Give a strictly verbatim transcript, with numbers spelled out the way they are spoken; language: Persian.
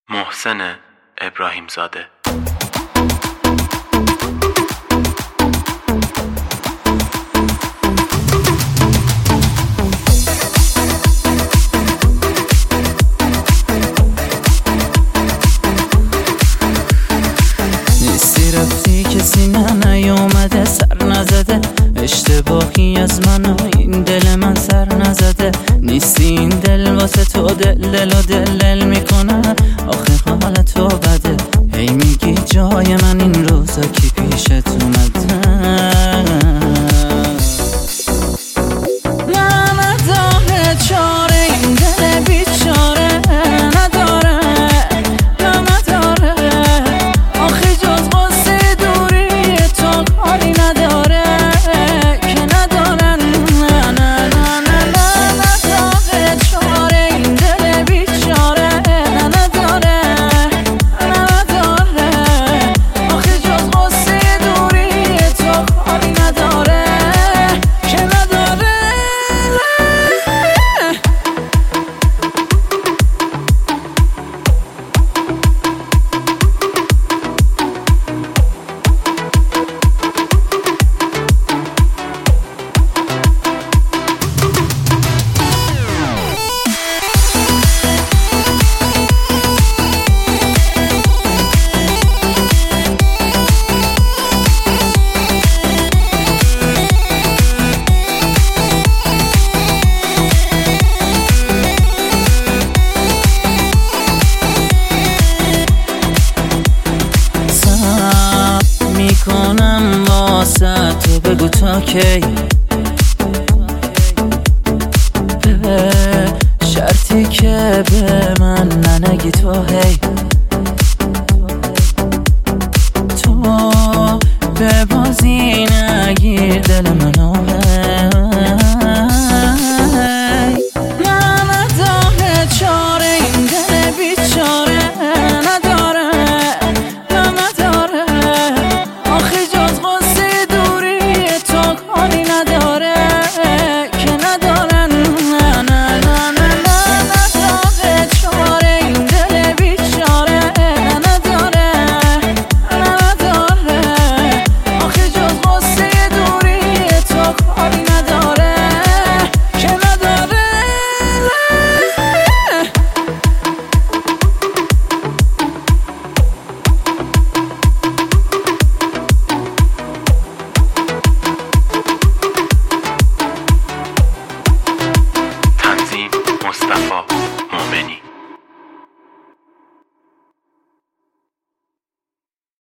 محسن ابراهیمزاده. نیستی رفتی کسی نه نیومده سر نزده، اشتباهی از من و این دل من سر نزده. نیستی این دل واسه تو دل دل و دل دل میکنه، آخه حال تو بده. هی میگی جای من این روزا کی پیشت اومده. نه نداره چاره این دل بیچاره، نداره نه نداره، آخه جز قصه دوری تو کاری نداره که نداره. نه نه نه نه نه نداره چاره این دل بیچاره، نداره نه نداره، آخه جز قصه دوری تو کاری نداره که نداره. میکنم واسه تو بگو تا کی، به شرطی که به من ننگی تو. هی تو به بازی نگیر دل من